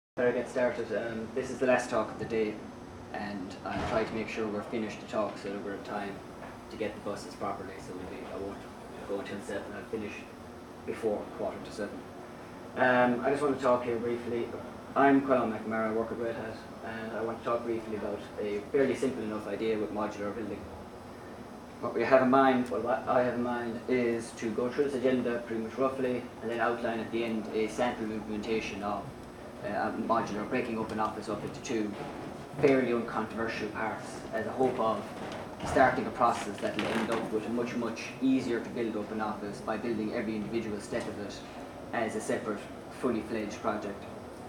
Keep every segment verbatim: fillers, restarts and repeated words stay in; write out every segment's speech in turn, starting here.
Better get started. Um, this is the last talk of the day, and I'll try to make sure we're finished the talk so that we're in time to get the buses properly. So we'll be, I won't go until seven. I'll finish before quarter to seven. Um, I just want to talk here briefly. I'm Colin McNamara. I work at Red Hat, and I want to talk briefly about a fairly simple enough idea with modular building. What we have in mind, well, what I have in mind is to go through this agenda pretty much roughly, and then outline at the end a sample implementation of uh, modular, breaking up an office up into two fairly uncontroversial parts, as a hope of starting a process that will end up with a much, much easier to build up an office by building every individual step of it as a separate, fully fledged project.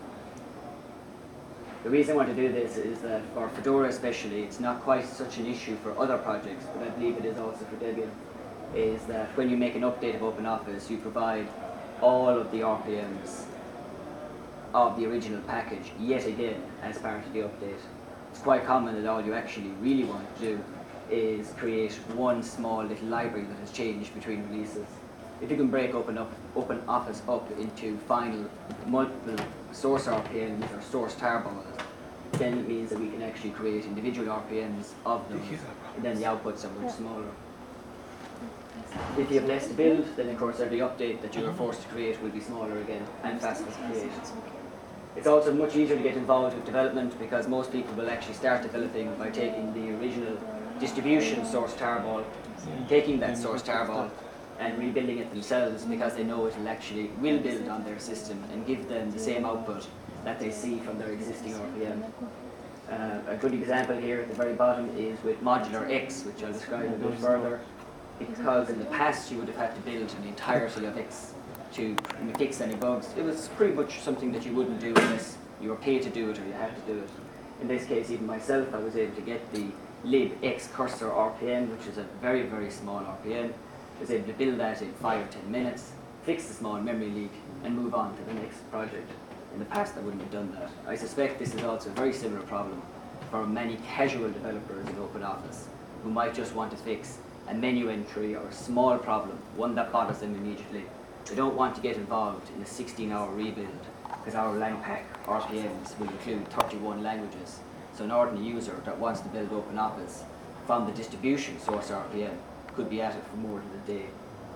The reason I want to do this is that for Fedora especially, it's not quite such an issue for other projects, but I believe it is also for Debian, is that when you make an update of OpenOffice, you provide all of the R P Ms of the original package yet again as part of the update. It's quite common that all you actually really want to do is create one small little library that has changed between releases. If you can break open up OpenOffice up into final multiple source R P Ms or source tarballs, then it means that we can actually create individual R P Ms of those, and then the outputs are much smaller. If you have less to build, then of course every update that you are forced to create will be smaller again and faster to create. It's also much easier to get involved with development because most people will actually start developing by taking the original distribution source tarball, taking that source tarball and rebuilding it themselves because they know it will actually will build on their system and give them the same output that they see from their existing R P M. Uh, a good example here at the very bottom is with Modular X, which I'll describe a bit further, because in the past you would have had to build the entirety of X to fix any bugs. It was pretty much something that you wouldn't do unless you were paid to do it or you had to do it. In this case, even myself, I was able to get the libx cursor R P M, which is a very, very small R P M. I was able to build that in five or ten minutes, fix the small memory leak, and move on to the next project. In the past, I wouldn't have done that. I suspect this is also a very similar problem for many casual developers in OpenOffice who might just want to fix a menu entry or a small problem, one that bothers them immediately. They don't want to get involved in a sixteen hour rebuild because our Langpack R P Ms will include thirty-one languages. So an ordinary user that wants to build OpenOffice from the distribution source R P M could be at it for more than a day.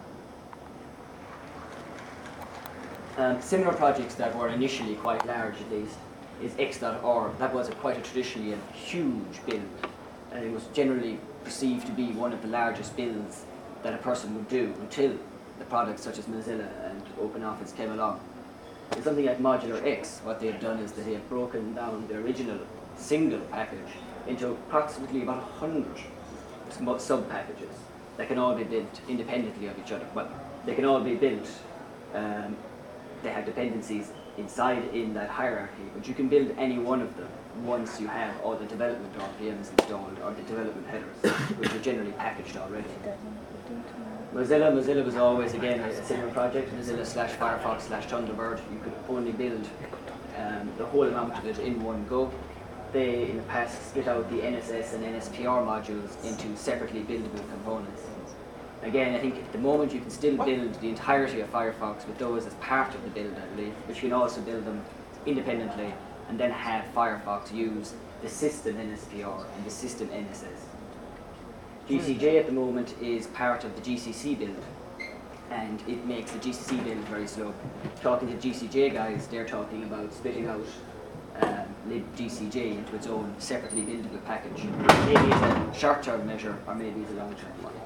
Um, similar projects that were initially quite large, at least, is X dot org. That was a quite a traditionally a huge build, and it was generally perceived to be one of the largest builds that a person would do until the products such as Mozilla and OpenOffice came along. In something like Modular X, what they have done is that they have broken down the original single package into approximately about one hundred sub-packages that can all be built independently of each other. Well, they can all be built, um, they have dependencies inside in that hierarchy, but you can build any one of them once you have all the development R P Ms installed or the development headers, which are generally packaged already. Mozilla, Mozilla was always, again, a similar project. Mozilla slash Firefox slash Thunderbird. You could only build um, the whole amount of it in one go. They, in the past, split out the N S S and N S P R modules into separately buildable components. Again, I think at the moment you can still build the entirety of Firefox with those as part of the build, I believe, but you can also build them independently and then have Firefox use the system N S P R and the system N S S. G C J at the moment is part of the G C C build, and it makes the G C C build very slow. Talking to G C J guys, they're talking about splitting out um, libgcj into its own separately buildable package. Maybe it's a short-term measure, or maybe it's a long-term one.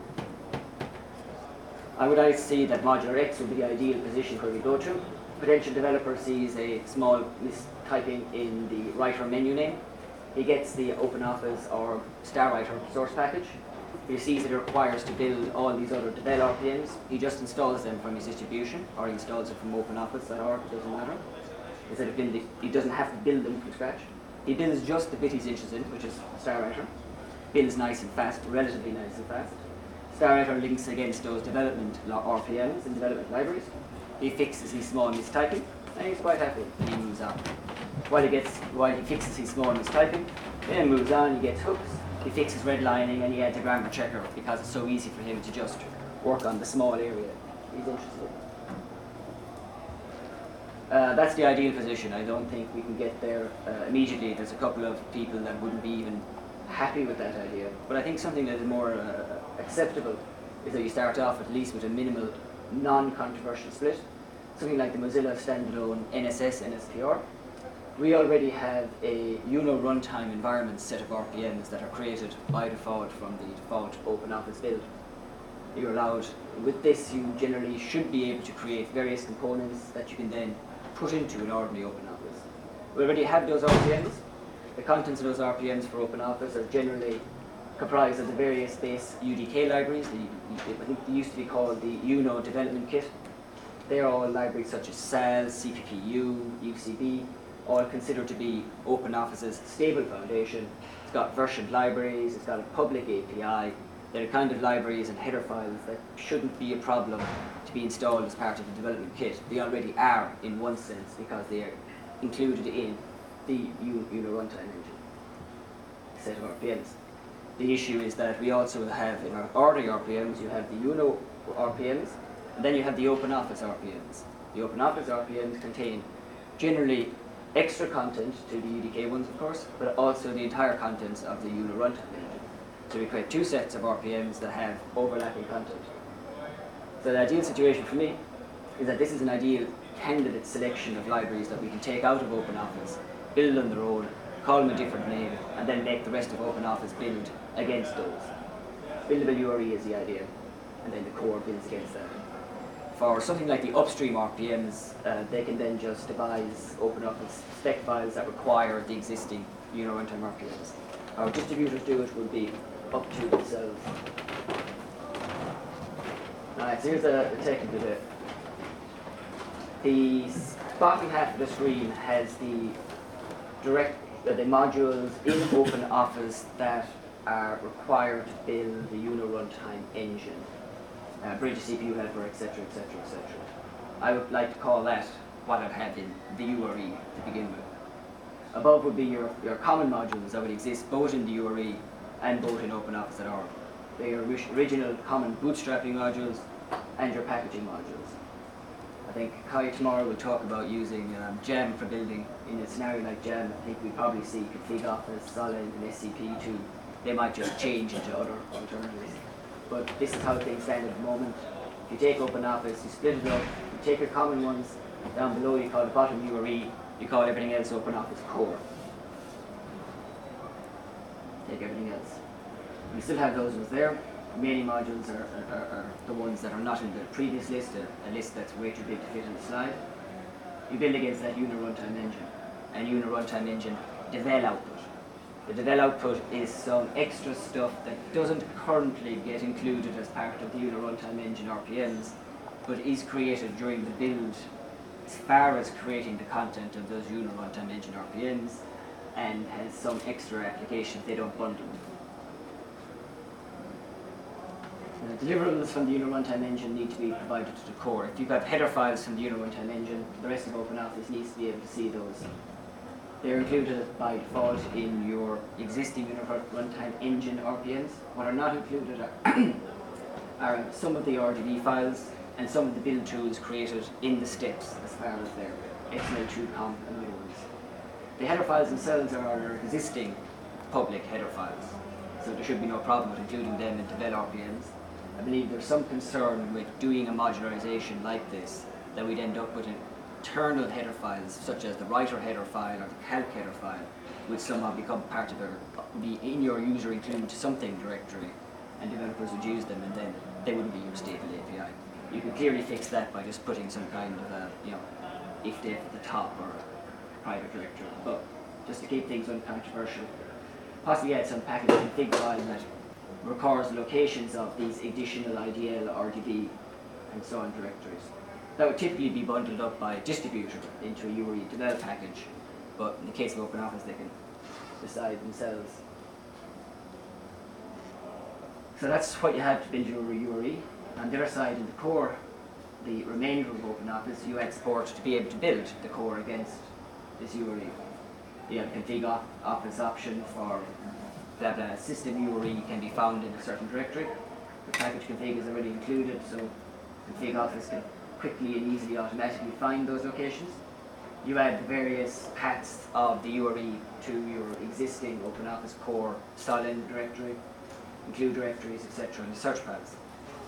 I would like to see that Modular X would be the ideal position where we go to. Potential developer sees a small mistyping in the writer menu name. He gets the OpenOffice or StarWriter source package. He sees that it requires to build all these other devel R P Ms. He just installs them from his distribution, or he installs it from OpenOffice dot org, it doesn't matter. Instead of building, he doesn't have to build them from scratch. He builds just the bit he's interested in, which is StarWriter. Builds nice and fast, relatively nice and fast. StarWriter links against those development R P Ms and development libraries. He fixes his small mistyping, and he's quite happy, and he moves on. While he gets, while he fixes his small mistyping, then moves on, he gets hooks, he fixes redlining, and he adds a grammar checker because it's so easy for him to just work on the small area he's interested in. Uh, that's the ideal position. I don't think we can get there uh, immediately. There's a couple of people that wouldn't be even happy with that idea. But I think something that is more uh, acceptable is that you start off at least with a minimal non-controversial split. Something like the Mozilla standalone N S S N S P R. We already have a UNO runtime environment set of R P Ms that are created by default from the default OpenOffice build. You're allowed, with this you generally should be able to create various components that you can then put into an ordinary OpenOffice. We already have those R P Ms. The contents of those R P Ms for OpenOffice are generally comprised of the various base U D K libraries. The, I think they used to be called the UNO Development Kit. They're all libraries such as S A L, C P P U, U C B, all considered to be OpenOffice's stable foundation. It's got versioned libraries, it's got a public A P I. They're the kind of libraries and header files that shouldn't be a problem to be installed as part of the development kit. They already are in one sense because they are included in the UNO runtime engine set of R P Ms. The issue is that we also have in our ordinary R P Ms, you have the UNO R P Ms, and then you have the OpenOffice R P Ms. The OpenOffice R P Ms contain generally extra content to the U D K ones, of course, but also the entire contents of the UNO runtime engine. So we create two sets of R P Ms that have overlapping content. So the ideal situation for me is that this is an ideal candidate selection of libraries that we can take out of OpenOffice, build on their own, call them a different name, and then make the rest of OpenOffice build against those. Buildable U R E is the idea, and then the core builds against that. For something like the upstream R P Ms, uh, they can then just devise OpenOffice spec files that require the existing UNO runtime R P Ms. How distributors do it will be up to themselves. Alright, so here's a, a technical bit. The bottom half of the screen has the direct uh, the modules in OpenOffice that are required to build the UNO runtime engine. Uh, bridge C P U helper, et cetera, et cetera, et cetera. I would like to call that what I'd have in the U R E to begin with. Above would be your, your common modules that would exist both in the U R E and both in OpenOffice at org. They are original common bootstrapping modules and your packaging modules. I think Kai tomorrow will talk about using um, Jam for building. In a scenario like Jam, I think we probably see Config Office, Solid, and S C P too. They might just change into other alternatives. But this is how things stand at the moment. If you take OpenOffice, you split it up, you take your common ones, down below you call the bottom U R E, you call everything else OpenOffice Core. Take everything else. You still have those ones there. Remaining modules are, are, are, are the ones that are not in the previous list, a, a list that's way too big to fit in the slide. You build against that UNO runtime engine, and UNO runtime engine devel output. The devel output is some extra stuff that doesn't currently get included as part of the UNO runtime engine R P Ms, but is created during the build as far as creating the content of those UNO runtime engine R P Ms, and has some extra applications they don't bundle. The deliverables from the UNO runtime engine need to be provided to the core. If you've got header files from the UNO runtime engine, the rest of OpenOffice needs to be able to see those. They're included by default in your existing UNO runtime engine R P Ms. What are not included are, are some of the R D B files and some of the build tools created in the steps as far as their X M L two comp and other ones. The header files themselves are our existing public header files, so there should be no problem with including them into devel R P Ms. I believe there's some concern with doing a modularization like this that we'd end up with internal header files, such as the writer header file or the calc header file, would somehow become part of a, be in your user include something directory, and developers would use them, and then they wouldn't be your stable A P I. You can clearly fix that by just putting some kind of a, you know, if-def at the top or a private directory, but just to keep things uncontroversial, possibly add some package config file that records locations of these additional I D L, R D B, and so on directories. That would typically be bundled up by a distributor into a U R E devel package, but in the case of OpenOffice, they can decide themselves. So that's what you have to build your U R E. On the other side, in the core, the remainder of OpenOffice, you add support to be able to build the core against this U R E. You have a config office option for blah blah system U R E can be found in a certain directory. The package config is already included, so config office can quickly and easily automatically find those locations. you add the various paths of the U R E to your existing OpenOffice core solid directory, include directories, et cetera, and the search paths.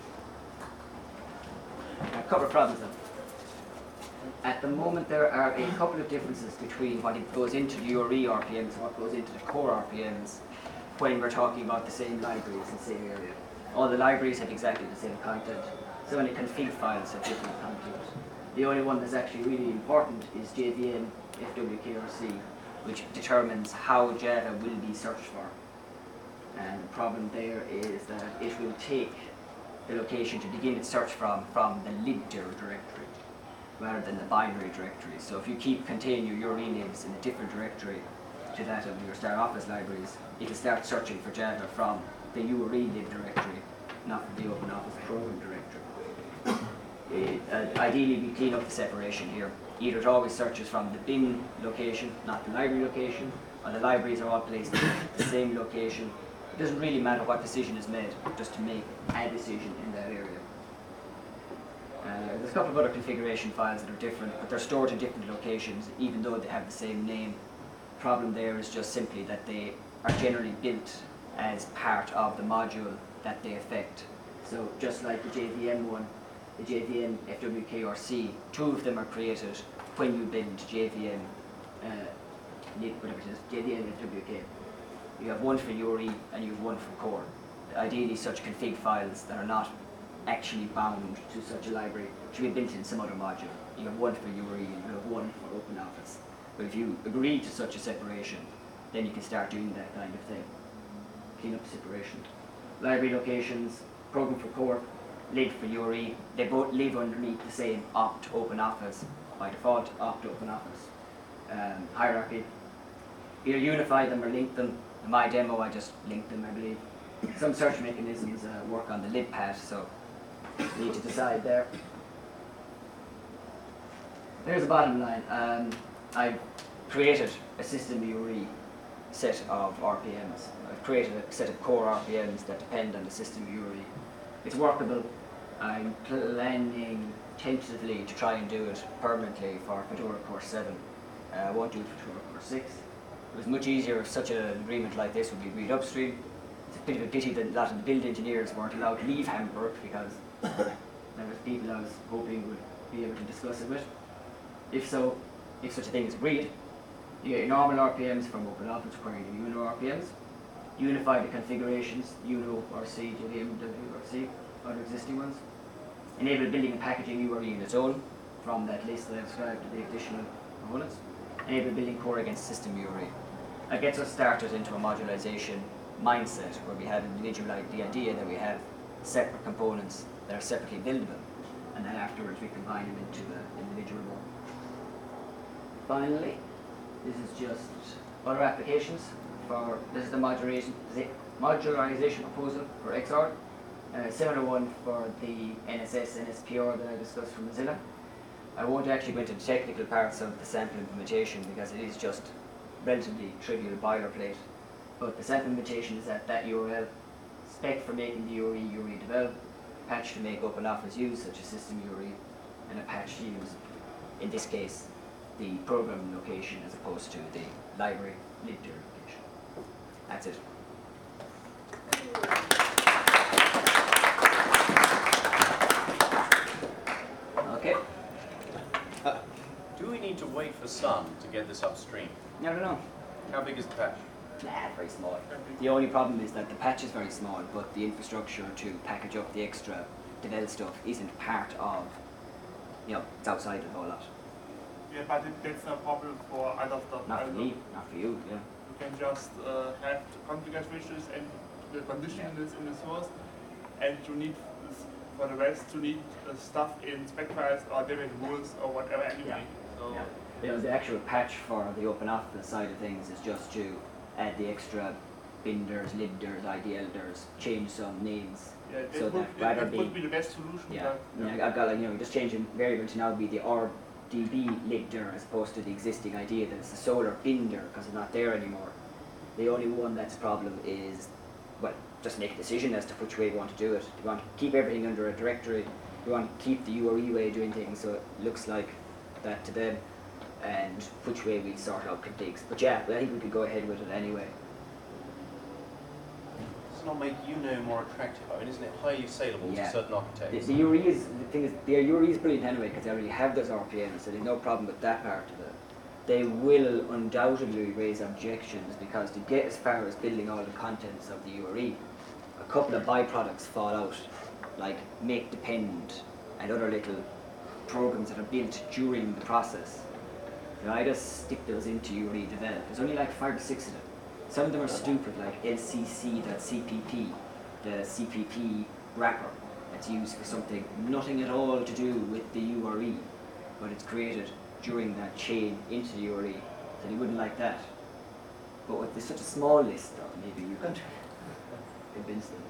A couple of problems though. At the moment there are a couple of differences between what it goes into the U R E R P Ms and what goes into the core R P Ms when we're talking about the same libraries in the same area. All the libraries have exactly the same content, so only config files have different content. The only one that's actually really important is J V M F W K R C, which determines how Java will be searched for. And the problem there is that it will take the location to begin its search from from the libdir directory rather than the binary directory. So if you keep contain your U R E names in a different directory to that of your Star Office libraries, it'll start searching for Java from the U R E lib directory, not from the OpenOffice program directory. It, uh, ideally, we clean up the separation here. Either it always searches from the bin location, not the library location, or the libraries are all placed in the same location. It doesn't really matter what decision is made, just to make a decision in that area. Uh, there's a couple of other configuration files that are different, but they're stored in different locations, even though they have the same name. The problem there is just simply that they are generally built as part of the module that they affect. So just like the J V M one, the J V M F W K R C, two of them are created when you build J V M, uh, whatever it is, J V M F W K. You have one for U R E and you have one for core. Ideally, such config files that are not actually bound to such a library should be built in some other module. You have one for U R E and you have one for OpenOffice. But if you agree to such a separation, then you can start doing that kind of thing. Clean up separation. Library locations, program for core, lib for U R E, they both live underneath the same opt OpenOffice by default, opt OpenOffice um, hierarchy. Either unify them or link them. In my demo, I just linked them, I believe. Some search mechanisms uh, work on the lib path, so you need to decide there. There's the bottom line. Um, I've created a system U R E set of R P Ms. I've created a set of core R P Ms that depend on the system U R E. It's workable. I'm planning tentatively to try and do it permanently for Fedora Core seven. Uh, I won't do it for Fedora Core six. It was much easier if such an agreement like this would be agreed upstream. It's a bit of a pity that a lot of the build engineers weren't allowed to leave Hamburg, because there was people I was hoping would be able to discuss it with. If so, if such a thing is agreed, you get your normal R P Ms from OpenOffice requiring the Uno R P Ms, unify the configurations, Uno R C, J V M W R C, other existing ones, enable building and packaging U R E in its own from that list that I described to the additional components, enable building core against system U R E. That gets us started into a modularization mindset where we have individual, the idea that we have separate components that are separately buildable, and then afterwards we combine them into an individual one. Finally, this is just other applications for, this is the modularization, modularization proposal for X R. Uh, similar one for the N S S, N S P R that I discussed from Mozilla. I won't actually go into the technical parts of the sample implementation because it is just relatively trivial boilerplate. But the sample implementation is at that U R L, spec for making the U R E, U R E develop, patch to make OpenOffice use, such as system U R E, and a patch to use, in this case, the program location as opposed to the library libdir location. That's it. Okay. Uh, do we need to wait for Sun to get this upstream? No, no, no. How big is the patch? Nah, very small. The only problem is that the patch is very small, but the infrastructure to package up the extra devel stuff isn't part of, you know, it's outside of a whole lot. Yeah, but it, that's a problem for other stuff. Not for me, not for you, yeah. You can just uh, have configure switches and the condition is in the source, and you need, this, for the rest, you need uh, stuff in spec files or Debian rules or whatever anyway. Yeah. So Yeah. You know, the actual patch for the OpenOffice side of things is just to add the extra binders, libders, I D L'ders, change some names. yeah, it, so would, that it, rather it be, would be the best solution. yeah, But, yeah, I've got like, you know, just changing variable to now be the R D B libdir as opposed to the existing idea that it's the solar binder because it's not there anymore. The only one that's a problem is, well, just make a decision as to which way you want to do it. Do you want to keep everything under a directory? Do you want to keep the U R E way of doing things so it looks like that to them? and which way we sort out configs. But yeah, I think we could go ahead with it anyway. Does it not make Uno more attractive? I mean, isn't it highly saleable Yeah. to certain The, architects? the U R E is, the thing is, the U R E is brilliant anyway because they already have those R P Ms, so there's no problem with that part of it. They will undoubtedly raise objections because to get as far as building all the contents of the U R E, a couple of byproducts fall out, like make depend and other little programs that are built during the process. You know, I just stick those into U R E develop. There's only like five or six of them. Some of them are stupid, like L C C.C P P, the C P P wrapper that's used for something nothing at all to do with the U R E, but it's created during that chain into the U R E. So they wouldn't like that. But with this such a small list, though, maybe you can convince them.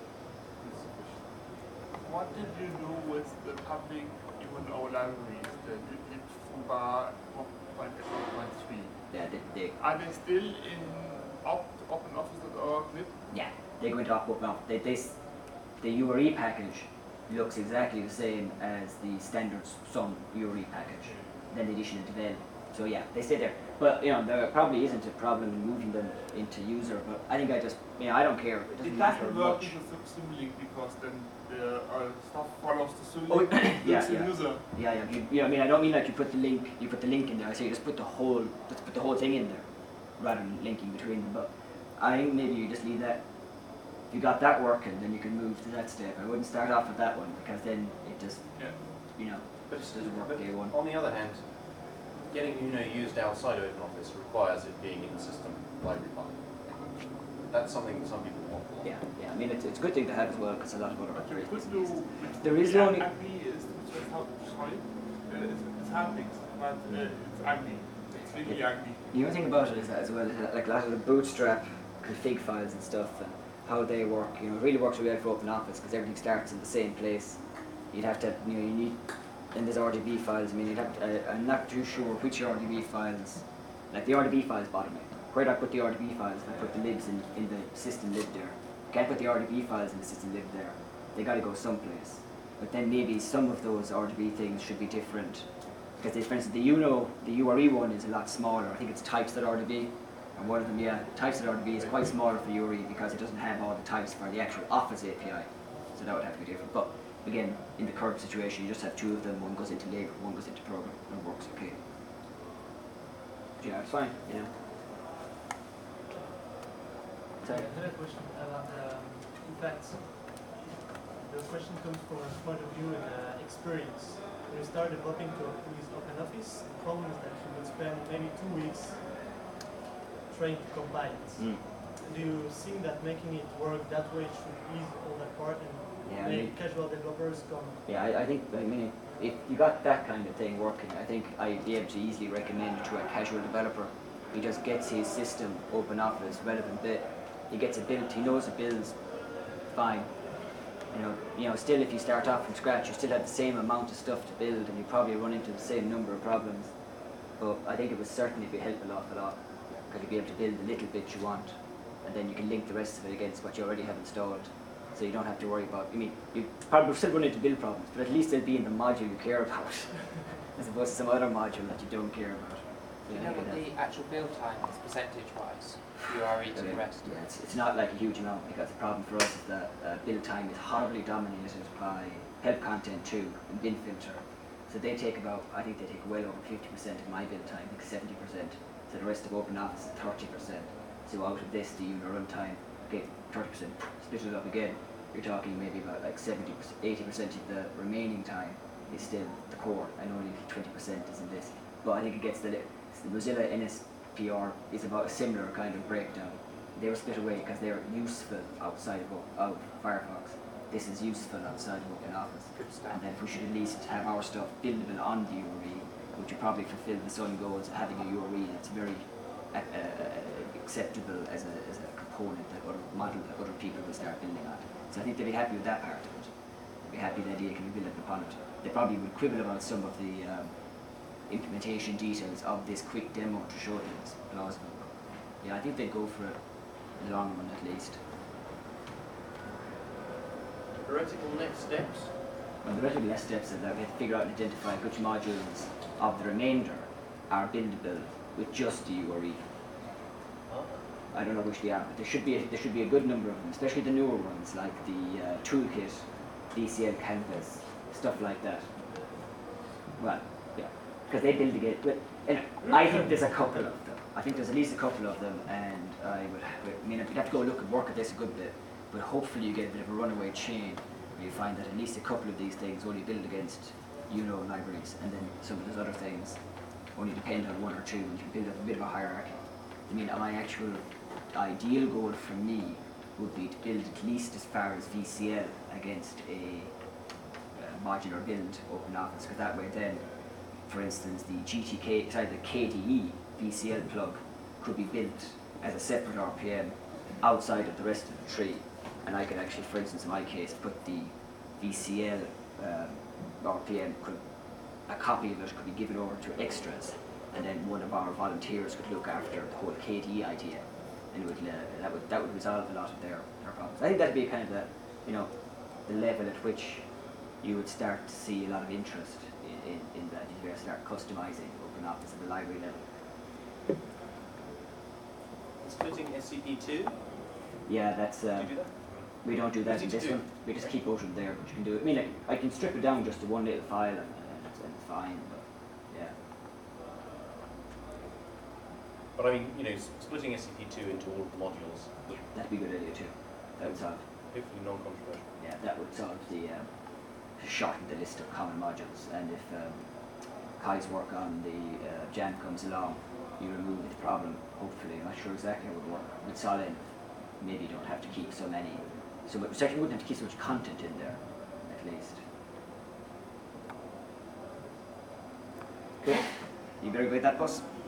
What did you do with the public Uno libraries, the libfuba one point eight one point three? Yeah, they, they, Are they still in op OpenOffice dot org lib? yeah, they go into op now. They, they, s- the U R E package looks exactly the same as the standard Sun U R E package. Then the addition into Devel. So yeah, they stay there. But you know, there probably isn't a problem in moving them into user. But I think I just, you know, I don't care. It doesn't It matter doesn't work much. with the Symlink because then the uh, stuff follows the Oh, Symlink yeah, to the yeah. user. Yeah, yeah. You, you know, I mean, I don't mean like you put the link, you put the link in there. I say you just put the whole, just put the whole thing in there, rather than linking between them. But I think maybe you just leave that. If you got that working, then you can move to that step. I wouldn't start off with that one because then it just, Yeah. you know, But, just doesn't work but day one. on the other hand, getting Uno used outside OpenOffice requires it being in the system library file. That's something that some people want. Yeah, yeah. I mean, it's, it's a good thing to have as well because a lot of other But you operations could do use it. with There is the only- ugly is just how sorry. Uh, it's, it's Harpix, but uh, it's ugly. It's really ugly. The other thing about it is that as well, is that, like a lot of the bootstrap config files and stuff and how they work, you know, it really works really well for OpenOffice because everything starts in the same place. You'd have to, you know, you need, and there's R D B files. I mean, you'd have to, uh, I'm not too sure which R D B files, like the R D B files bother me. Where do I put the R D B files? I put the libs in, in the system lib there. Can't put the R D B files in the system lib there. They got to go someplace. But then maybe some of those R D B things should be different. Because they, for instance, the Uno, the U R E one is a lot smaller. I think it's types.rdb. And one of them, yeah, types.rdb is quite smaller for U R E because it doesn't have all the types for the actual Office A P I. So that would have to be different. But again, in the current situation, you just have two of them. One goes into labor, one goes into program, and it works okay. Yeah, it's fine, you know. I had a question about the um, effects. The question comes from a point of view and uh, experience. When you start developing to with OpenOffice, the problem is that you would spend maybe two weeks trying to compile it. Mm. Do you think that making it work that way should ease all that part and Yeah, I make mean- casual developers come? Yeah, I, I think, I mean, if you got that kind of thing working, I think I'd be able to easily recommend it to a casual developer. He just gets his system, OpenOffice, relevant bit. He gets it built, he knows it builds fine. You know, you know, still if you start off from scratch, you still have the same amount of stuff to build and you probably run into the same number of problems. But I think it would certainly be help an awful lot because you'll be able to build the little bits you want and then you can link the rest of it against what you already have installed. So you don't have to worry about, I mean, you probably still run into build problems, but at least they'll be in the module you care about as opposed to some other module that you don't care about. Do you Yeah, know you what could the have- actual build time is percentage-wise? U R E to the Uh, rest? Yeah, it's, it's not like a huge amount because the problem for us is that uh, build time is horribly dominated by help content two and bin filter. So they take about, I think they take well over fifty percent of my build time, I think seventy percent. So the rest of OpenOffice is thirty percent. So out of this, the unit runtime, okay, thirty percent, split it up again, you're talking maybe about like seventy, eighty percent of the remaining time is still the core and only twenty percent is in this. But I think it gets the, the Mozilla N S P R is about a similar kind of breakdown. They were split away because they're useful outside of, of Firefox. This is useful outside of OpenOffice. Good stuff. And then we should at least have our stuff buildable on the U R E, which would probably fulfill the Sun goals of having a U R E that's very uh, uh, acceptable as a, as a component, that other model that other people will start building on. So I think they'd be happy with that part of it. They'd be happy that they can be built upon it. They probably would quibble about some of the um, implementation details of this quick demo to show that it's plausible. Yeah, I think they'd go for it in the long run at least. Theoretical next steps? Well, the relatively less steps are that we have to figure out and identify which modules of the remainder are buildable with just the U R E. Oh. I don't know which they are, but there should be a, there should be a good number of them, especially the newer ones like the uh, Toolkit, V C L Canvas, stuff like that. Well, yeah, because they build again. Well, anyway, I think there's a couple of them. I think there's at least a couple of them, and I would. I mean, you'd have to go look and work at this a good bit, but hopefully you get a bit of a runaway chain where you find that at least a couple of these things only build against you know libraries, and then some of those other things only depend on one or two, and you can build up a bit of a hierarchy. I mean, my actual ideal goal for me would be to build at least as far as V C L against a uh, modular build open office, because that way then, for instance, the G T K, sorry, the K D E V C L plug could be built as a separate R P M outside of the rest of the tree, and I could actually, for instance, in my case, put the V C L um, R P M, could, a copy of it could be given over to extras, and then one of our volunteers could look after the whole K D E idea, and it would, uh, that would that would resolve a lot of their, their problems. I think that'd be kind of the, you know, the level at which you would start to see a lot of interest in, in, in that. You start customizing open office at the library level. Splitting S C P two, Yeah, that's. do Uh, you do that? we don't do that Easy in to this do. one. We just keep out of there, but you can do it. I mean, like, I can strip it down just to one little file, and, and, it's, and it's fine. But yeah. But I mean, you know, s- splitting S C P two into all of the modules, Yeah, that'd be a good idea too. That would solve, hopefully non-controversial. yeah, that would solve the, um, shorten the list of common modules. And if um, Kai's work on the uh, Jam comes along, you remove the problem, hopefully. I'm not sure exactly how it would work. With Solid, maybe you don't have to keep so many, so much, certainly wouldn't have to keep so much content in there, at least. Good. You very good at that, boss?